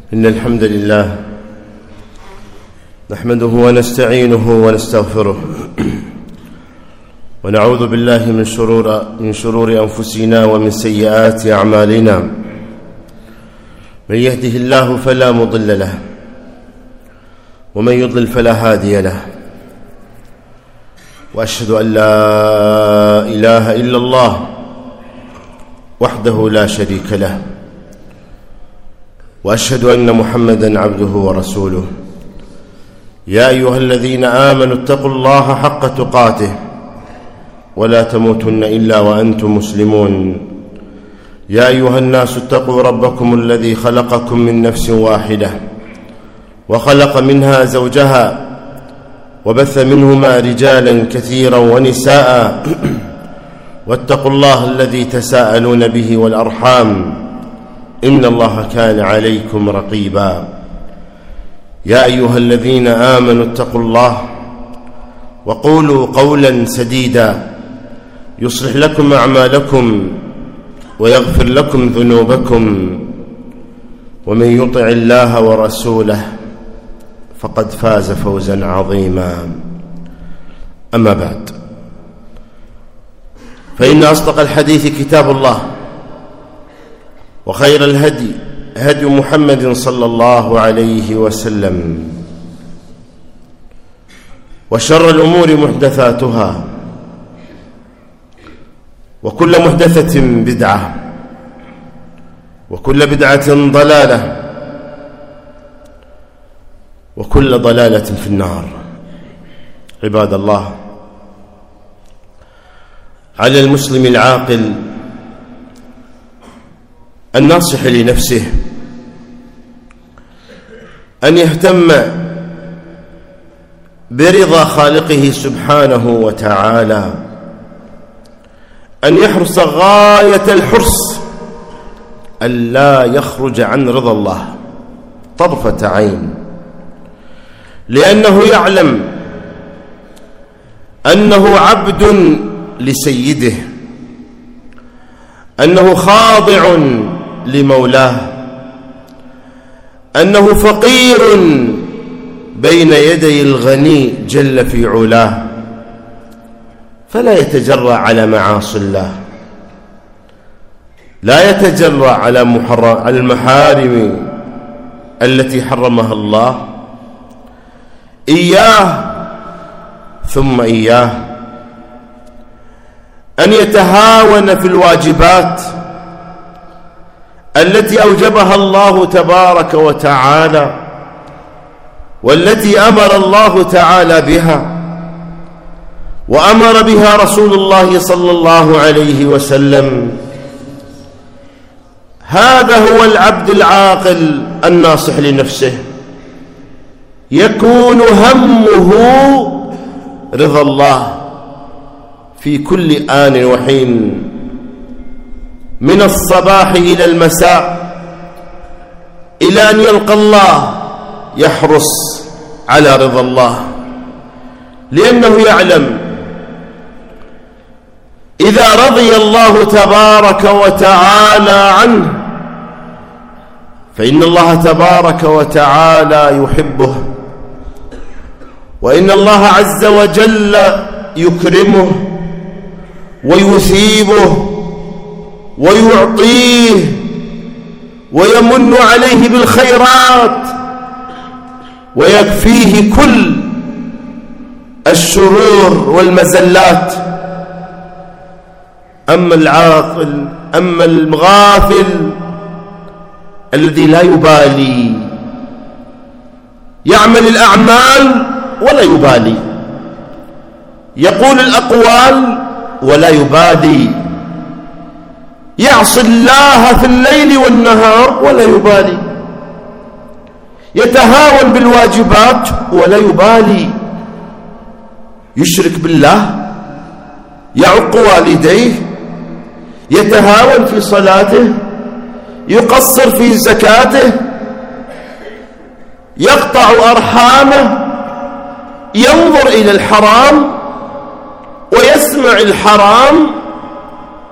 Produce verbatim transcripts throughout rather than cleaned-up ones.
إن الحمد لله نحمده ونستعينه ونستغفره ونعوذ بالله من شرور من شرور أنفسنا ومن سيئات أعمالنا. من يهده الله فلا مضل له ومن يضلل فلا هادي له، وأشهد أن لا إله إلا الله وحده لا شريك له، وأشهد أن محمدًا عبده ورسوله. يا أيها الذين آمنوا اتقوا الله حق تقاته ولا تموتن إلا وأنتم مسلمون. يا أيها الناس اتقوا ربكم الذي خلقكم من نفس واحدة وخلق منها زوجها وبث منهما رجالا كثيرا ونساء، واتقوا الله الذي تساءلون به والأرحام إن الله كان عليكم رقيبا. يا أيها الذين آمنوا اتقوا الله وقولوا قولا سديدا يصلح لكم أعمالكم ويغفر لكم ذنوبكم، ومن يطع الله ورسوله فقد فاز فوزا عظيما. أما بعد، فإن أصدق الحديث كتاب الله، وخير الهدي هدي محمد صلى الله عليه وسلم، وشر الأمور محدثاتها، وكل محدثة بدعة، وكل بدعة ضلالة، وكل ضلالة في النار. عباد الله، على المسلم العاقل الناصح لنفسه أن يهتم برضا خالقه سبحانه وتعالى، أن يحرص غاية الحرص ألا يخرج عن رضا الله طرفة عين، لأنه يعلم أنه عبد لسيده، أنه خاضع لمولاه، أنه فقير بين يدي الغني جل في علاه، فلا يتجرأ على معاصي الله، لا يتجرأ على المحارم التي حرمها الله. إياه ثم إياه أن يتهاون في الواجبات التي أوجبها الله تبارك وتعالى، والتي أمر الله تعالى بها، وأمر بها رسول الله صلى الله عليه وسلم. هذا هو العبد العاقل الناصح لنفسه، يكون همه رضا الله في كل آن وحين، من الصباح إلى المساء، إلى أن يلقى الله يحرص على رضا الله، لأنه يعلم إذا رضي الله تبارك وتعالى عنه فإن الله تبارك وتعالى يحبه، وإن الله عز وجل يكرمه ويثيبه ويعطيه ويمن عليه بالخيرات، ويكفيه كل الشرور والمزلات. أما العاقل، أما الغافل الذي لا يبالي، يعمل الأعمال ولا يبالي، يقول الأقوال ولا يبالي، يعصي الله في الليل والنهار ولا يبالي، يتهاون بالواجبات ولا يبالي، يشرك بالله، يعق والديه، يتهاون في صلاته، يقصر في زكاته، يقطع أرحامه، ينظر إلى الحرام ويسمع الحرام،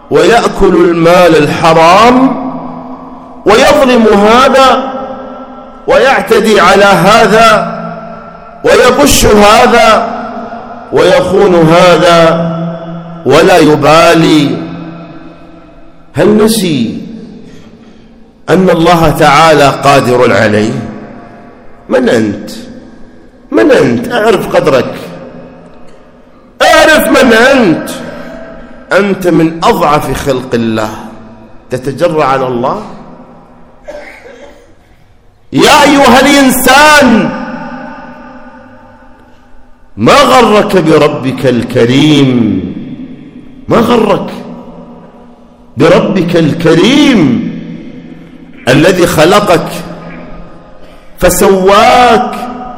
ويأكل المال الحرام، ويظلم هذا ويعتدي على هذا ويغش هذا ويخون هذا ولا يبالي. هل نسي أن الله تعالى قادر عليه؟ من أنت؟ من أنت؟ أعرف قدرك، أعرف من أنت. أنت من أضعف خلق الله، تتجرأ على الله؟ يا أيها الإنسان ما غرك بربك الكريم؟ ما غرك بربك الكريم الذي خلقك فسواك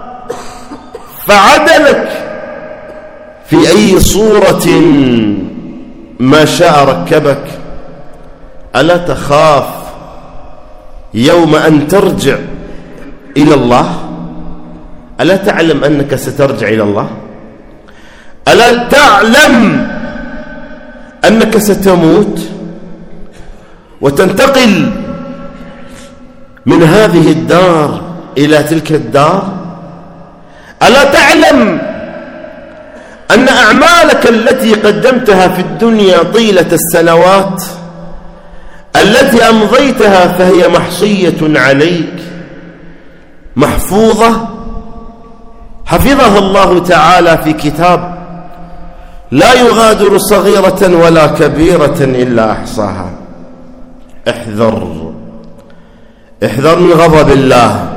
فعدلك في أي صورة ما شاء ركبك؟ ألا تخاف يوم أن ترجع إلى الله؟ ألا تعلم أنك سترجع إلى الله؟ ألا تعلم أنك ستموت وتنتقل من هذه الدار إلى تلك الدار؟ ألا تعلم أن أعمالك التي قدمتها في الدنيا طيلة السنوات التي أمضيتها فهي محصية عليك، محفوظة، حفظها الله تعالى في كتاب لا يغادر صغيرة ولا كبيرة إلا أحصاها. احذر احذر من غضب الله،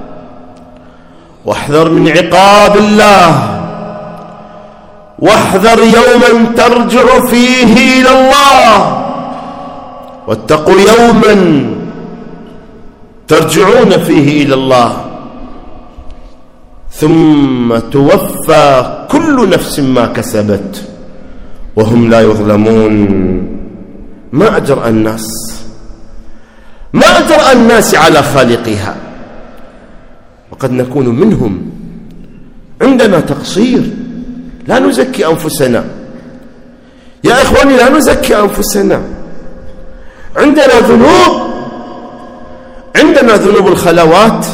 واحذر من عقاب الله، واحذر يوما ترجع فيه إلى الله. واتقوا يوما ترجعون فيه إلى الله ثم توفى كل نفس ما كسبت وهم لا يظلمون. ما أجرأ الناس، ما أجرأ الناس على خالقها، وقد نكون منهم. عندنا تقصير، لا نزكي أنفسنا يا إخواني، لا نزكي أنفسنا. عندنا ذنوب، عندنا ذنوب الخلوات،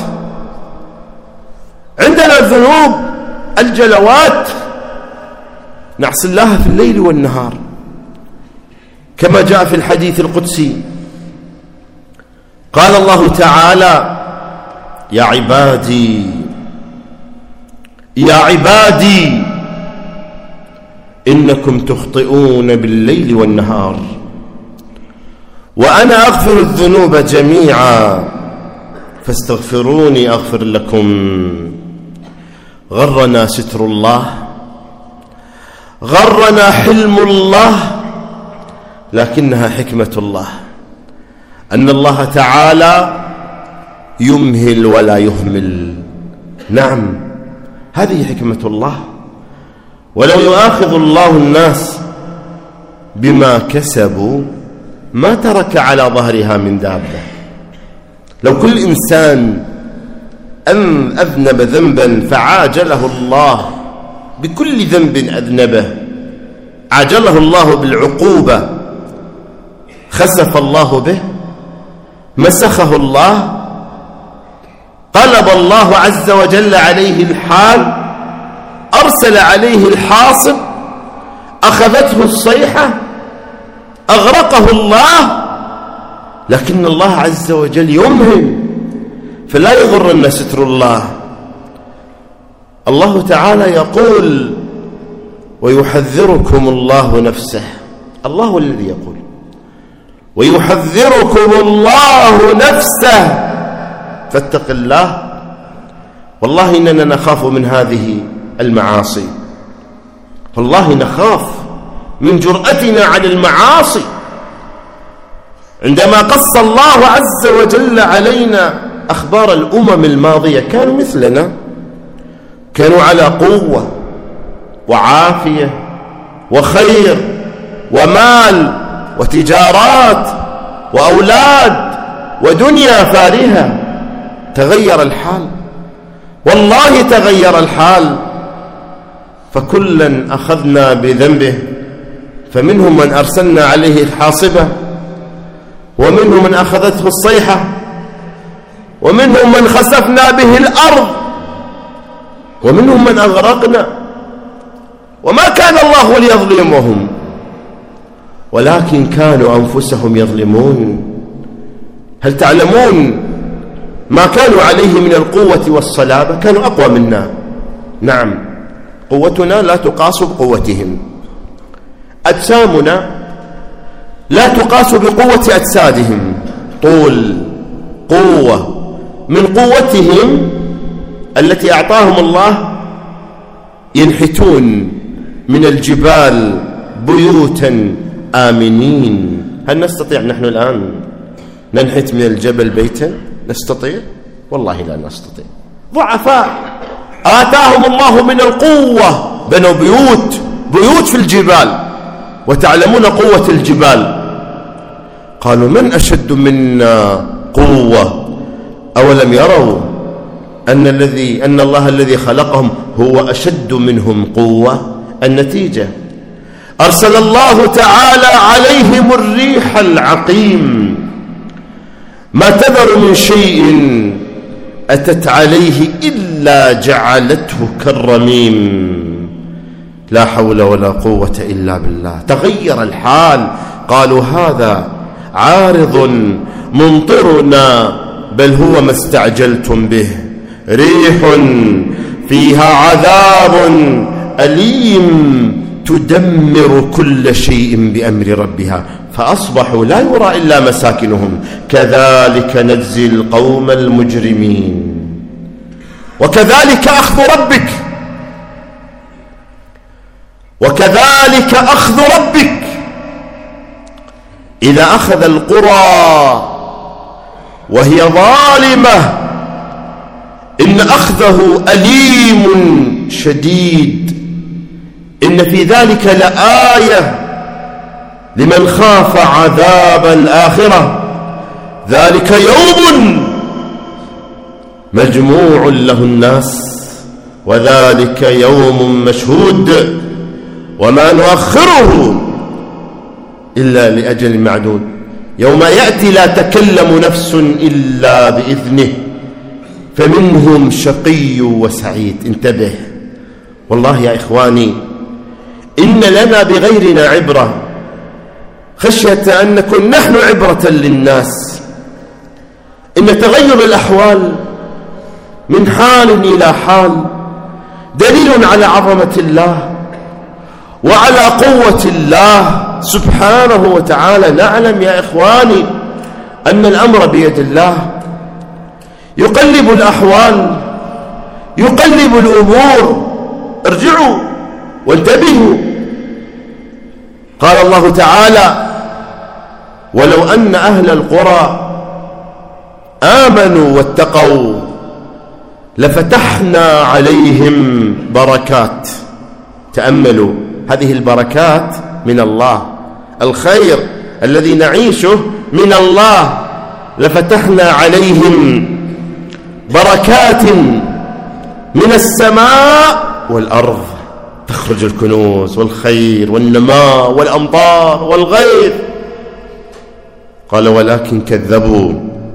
عندنا ذنوب الجلوات، نعصي الله في الليل والنهار كما جاء في الحديث القدسي. قال الله تعالى: يا عبادي يا عبادي إنكم تخطئون بالليل والنهار وأنا أغفر الذنوب جميعا فاستغفروني أغفر لكم. غرنا ستر الله، غرنا حلم الله، لكنها حكمة الله أن الله تعالى يمهل ولا يهمل. نعم، هذه حكمة الله. ولو يؤاخذ الله الناس بما كسبوا ما ترك على ظهرها من دابة. لو كل إنسان أن أذنب ذنبا فعاجله الله بكل ذنب أذنبه، عاجله الله بالعقوبة، خسف الله به، مسخه الله، قلب الله عز وجل عليه الحال، أرسل عليه الحاصب، أخذته الصيحة، أغرقه الله. لكن الله عز وجل يمهل، فلا يغرن ستر الله. الله تعالى يقول: ويحذركم الله نفسه. الله الذي يقول ويحذركم الله نفسه، فاتق الله. والله إننا نخاف من هذه المعاصي، والله نخاف من جرأتنا على المعاصي. عندما قص الله عز وجل علينا أخبار الأمم الماضية كانوا مثلنا، كانوا على قوة وعافية وخير ومال وتجارات وأولاد ودنيا فارهة. تغير الحال، والله تغير الحال. فكلا أخذنا بذنبه، فمنهم من أرسلنا عليه الحاصبة، ومنهم من أخذته الصيحة، ومنهم من خسفنا به الأرض ومنهم من أغرقنا وما كان الله ليظلمهم ولكن كانوا أنفسهم يظلمون. هل تعلمون ما كانوا عليه من القوة والصلابة؟ كانوا أقوى منا، نعم، قوتنا لا تقاس بقوتهم، أجسامنا لا تقاس بقوة أجسادهم، طول، قوة، من قوتهم التي أعطاهم الله ينحتون من الجبال بيوتا آمنين. هل نستطيع نحن الآن ننحت من الجبل بيتا؟ نستطيع؟ والله لا نستطيع، ضعفاء. آتاهم الله من القوة، بنوا بيوت بيوت في الجبال، وتعلمون قوة الجبال. قالوا من أشد منا قوة أولم يروا أن الذي أن الله الذي خلقهم هو أشد منهم قوة؟ النتيجة أرسل الله تعالى عليهم الريح العقيم، ما تذر من شيء أتت عليه إلا جعلته كالرميم. لا حول ولا قوة إلا بالله. تغير الحال، قالوا هذا عارض ممطرنا بل هو ما استعجلتم به، ريح فيها عذاب أليم تدمر كل شيء بأمر ربها فأصبحوا لا يرى إلا مساكنهم كذلك نجزي القوم المجرمين. وكذلك أخذ ربك وكذلك أخذ ربك إذا أخذ القرى وهي ظالمة إن أخذه أليم شديد. إن في ذلك لآية لمن خاف عذاب الآخرة، ذلك يوم مجموع له الناس وذلك يوم مشهود وما نؤخره إلا لأجل معدود. يوم يأتي لا تكلم نفس إلا بإذنه فمنهم شقي وسعيد. انتبه والله يا إخواني، إن لنا بغيرنا عبرة خشية أن نكون نحن عبرة للناس. إن تغير الأحوال من حال إلى حال دليل على عظمة الله وعلى قوة الله سبحانه وتعالى. نعلم يا إخواني أن الأمر بيد الله، يقلب الأحوال، يقلب الأمور. ارجعوا وانتبهوا. قال الله تعالى ولو أن أهل القرى آمنوا واتقوا لفتحنا عليهم بركات. تأملوا هذه البركات من الله، الخير الذي نعيشه من الله. لفتحنا عليهم بركات من السماء والأرض، تخرج الكنوز والخير والنماء والأمطار والغيث. قال ولكن كذبوا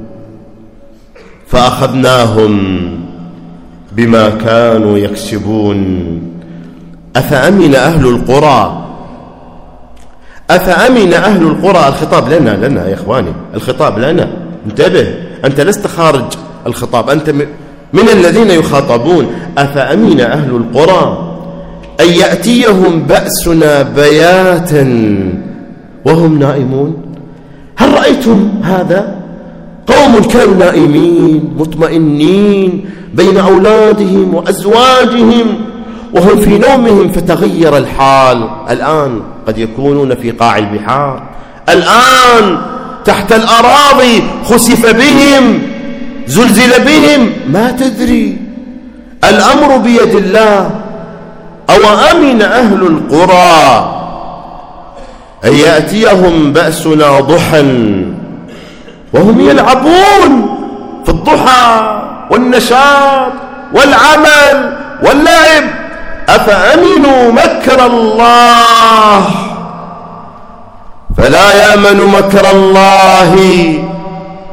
فأخذناهم بما كانوا يكسبون. أفأمن أهل القرى أفأمن أهل القرى الخطاب لنا لنا يا إخواني، الخطاب لنا. انتبه، أنت لست خارج الخطاب، أنت من الذين يخاطبون. أفأمن أهل القرى أن يأتيهم بأسنا بياتا وهم نائمون. هل رأيتم هذا؟ قوم كانوا نائمين مطمئنين بين أولادهم وأزواجهم وهم في نومهم فتغير الحال. الآن قد يكونون في قاع البحار، الآن تحت الأراضي، خسف بهم، زلزل بهم، ما تدري. الأمر بيد الله. أو أمن أهل القرى أن يأتيهم بأسنا ضحى وهم يلعبون في الضحى والنشاط والعمل واللعب. أفأمنوا مكر الله فلا يأمن مكر الله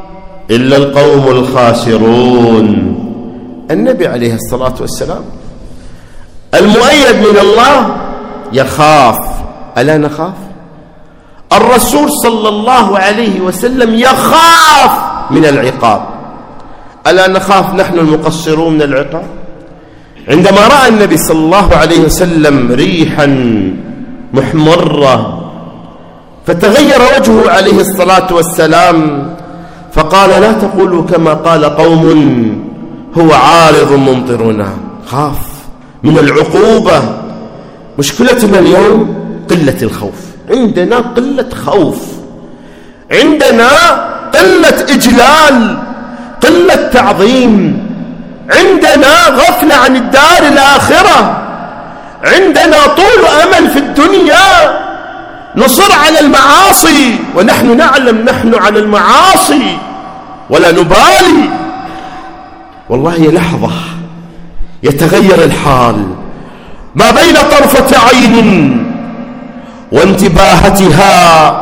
إلا القوم الخاسرون. النبي عليه الصلاة والسلام المؤيد من الله يخاف، ألا نخاف؟ الرسول صلى الله عليه وسلم يخاف من العقاب، ألا نخاف نحن المقصرون من العقاب؟ عندما رأى النبي صلى الله عليه وسلم ريحا محمرة فتغير وجهه عليه الصلاة والسلام فقال: لا تقولوا كما قال قوم هو عارض ممطرنا. خاف من العقوبة. مشكلتنا اليوم قلة الخوف، عندنا قلة خوف، عندنا قلة إجلال، قلة تعظيم، عندنا غفلة عن الدار الآخرة، عندنا طول أمل في الدنيا، نصر على المعاصي ونحن نعلم نحن على المعاصي ولا نبالي. والله لحظة يتغير الحال، ما بين طرفة عين وانتباهتها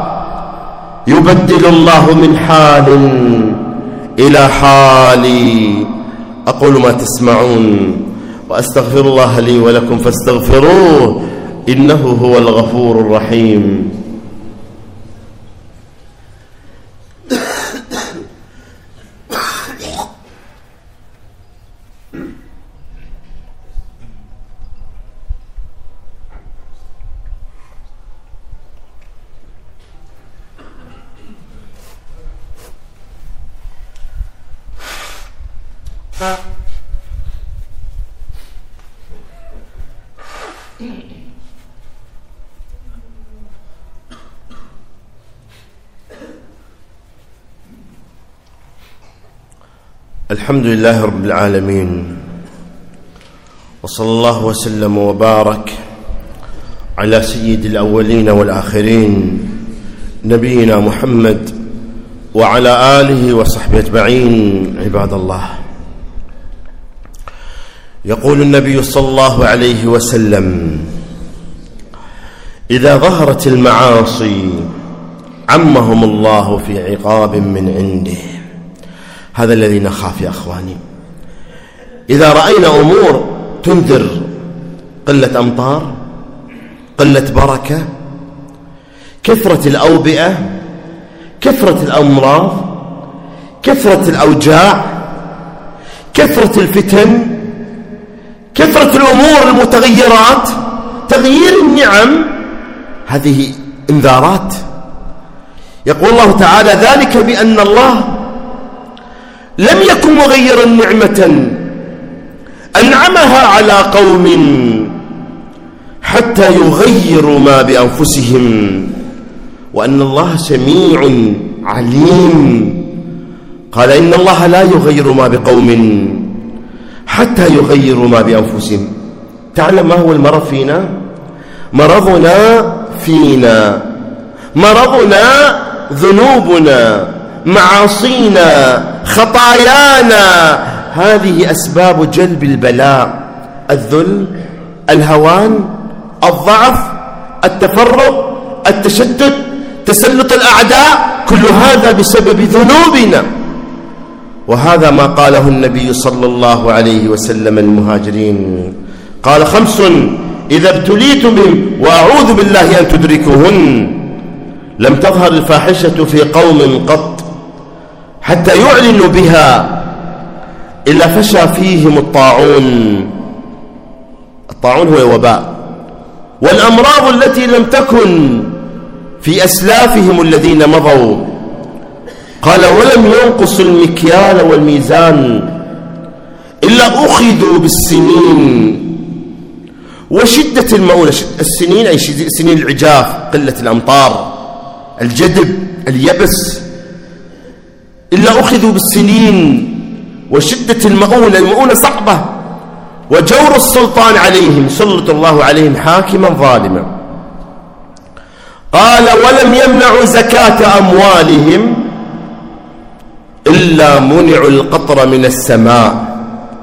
يبدل الله من حال إلى حال. أقول ما تسمعون وأستغفر الله لي ولكم فاستغفروه إنه هو الغفور الرحيم. الحمد لله رب العالمين، وصلى الله وسلم وبارك على سيد الأولين والآخرين نبينا محمد وعلى آله وصحبه أجمعين. عباد الله، يقول النبي صلى الله عليه وسلم: إذا ظهرت المعاصي عمهم الله في عقاب من عنده. هذا الذي نخاف يا أخواني. إذا رأينا أمور تنذر، قلة أمطار، قلة بركة، كثرة الأوبئة، كثرة الأمراض، كثرة الأوجاع، كثرة الفتن، كثرة الأمور المتغيرات، تغيير النعم، هذه انذارات. يقول الله تعالى: ذلك بأن الله لم يكن مغيرا نعمة أنعمها على قوم حتى يغيروا ما بأنفسهم وأن الله سميع عليم. قال: إن الله لا يغير ما بقوم حتى يغيروا ما بأنفسهم. تعلم ما هو المرض فينا؟ مرضنا فينا، مرضنا ذنوبنا، معاصينا، خطايانا. هذه أسباب جلب البلاء: الذل، الهوان، الضعف، التفرق، التشتت، تسلط الأعداء، كل هذا بسبب ذنوبنا. وهذا ما قاله النبي صلى الله عليه وسلم المهاجرين، قال: خمس إذا ابتليتم بهم وأعوذ بالله أن تدركوهن. لم تظهر الفاحشة في قوم قط حتى يعلنوا بها إلا فشى فيهم الطاعون. الطاعون هو الوباء والأمراض التي لم تكن في أسلافهم الذين مضوا. قال: ولم ينقص المكيال والميزان إلا أخذوا بالسنين وشدة المؤونة. السنين أي سنين العجاف، قلة الأمطار، الجدب، اليبس. إلا أخذوا بالسنين وشدة المؤونة. المؤونة صعبة. وجور السلطان عليهم، سلط الله عليهم حاكما ظالما. قال: ولم يمنعوا زكاة أموالهم إلا منعوا القطر من السماء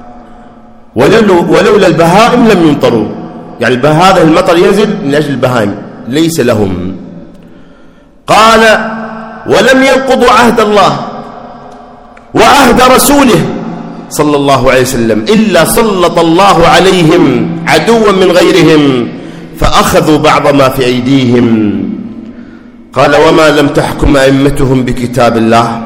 ولولا البهائم لم يمطروا. يعني هذا المطر ينزل من أجل البهائم، ليس لهم. قال: ولم ينقضوا عهد الله وعهد رسوله صلى الله عليه وسلم إلا سلط الله عليهم عدوا من غيرهم فأخذوا بعض ما في أيديهم. قال وما لم تحكم أئمتهم بكتاب الله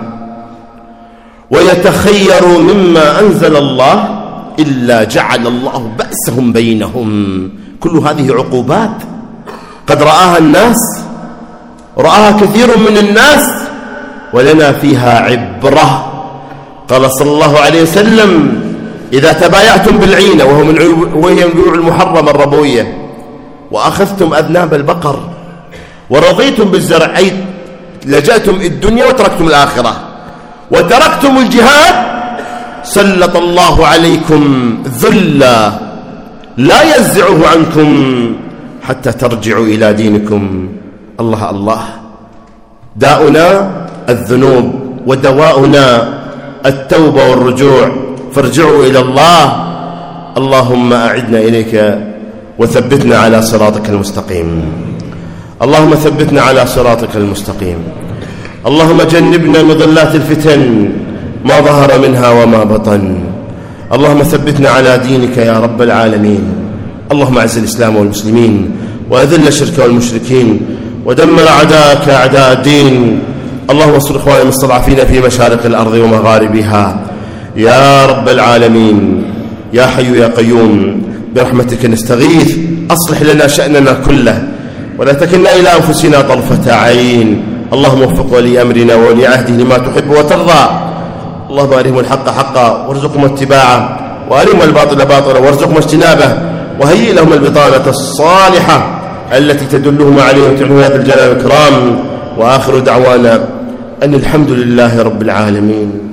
ويتخيروا مما أنزل الله إلا جعل الله بأسهم بينهم. كل هذه عقوبات قد رآها الناس، رآها كثير من الناس، ولنا فيها عبرة. قال صلى الله عليه وسلم إذا تبايعتم بالعينة وهو من وهي من البيوع المحرمة الربوية وأخذتم أذناب البقر ورضيتم بالزرع أي لجأتم الدنيا وتركتم الآخرة وتركتم الجهاد سلط الله عليكم ذلا لا ينزعه عنكم حتى ترجعوا إلى دينكم. الله الله، داؤنا الذنوب ودواؤنا التوبة والرجوع، فارجعوا إلى الله. اللهم أعدنا إليك وثبتنا على صراطك المستقيم. اللهم ثبتنا على صراطك المستقيم. اللهم جنبنا مضلات الفتن ما ظهر منها وما بطن. اللهم ثبتنا على دينك يا رب العالمين. اللهم أعز الإسلام والمسلمين وأذل الشرك والمشركين ودمر أعداءك أعداء الدين. اللهم انصر إخواننا المستضعفين في مشارق الأرض ومغاربها يا رب العالمين. يا حي يا قيوم برحمتك نستغيث، أصلح لنا شأننا كله ولا تكلنا إلى أنفسنا طرفة عين. اللهم وفق ولي أمرنا وولي عهده لما تحب وترضى. اللهم أرهم الحق حقا وارزقهم اتباعه وأرهم الباطل باطلا وارزقهم اجتنابه وهيئ لهم البطانة الصالحة التي تدلهم عليه وتعلم هذا الجلال والإكرام. وآخر دعوانا أن الحمد لله رب العالمين.